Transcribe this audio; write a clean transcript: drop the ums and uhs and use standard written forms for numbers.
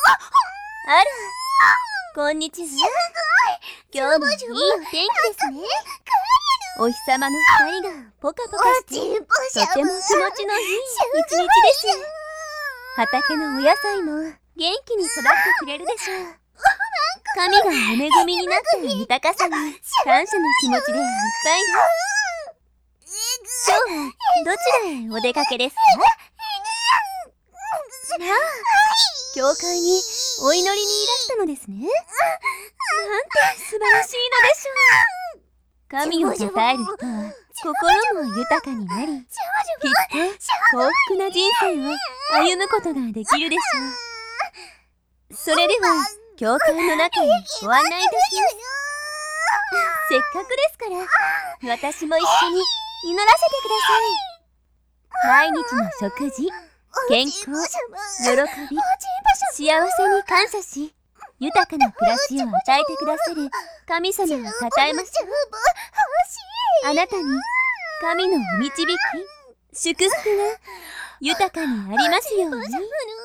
あら、こんにちは。今日もいいお天気ですね。お日様の光がポカポカして、とても気持ちのいい一日です。畑のお野菜も元気に育ってくれるでしょう。神がお恵みになった豊かさに感謝の気持ちでいっぱいです。今日はどちらへお出かけですか？まあ、教会にお祈りにいらしたのですね。なんて素晴らしいのでしょう。神を称える人は心も豊かになり、きっと幸福な人生を歩むことができるでしょう。それでは教会の中へご案内いたします。せっかくですから私も一緒に祈らせてください。毎日の食事、健康、喜び、幸せに感謝し、豊かな暮らしを与えてくださる神様を称えましょう。あなたに神のお導き、祝福が豊かにありますように。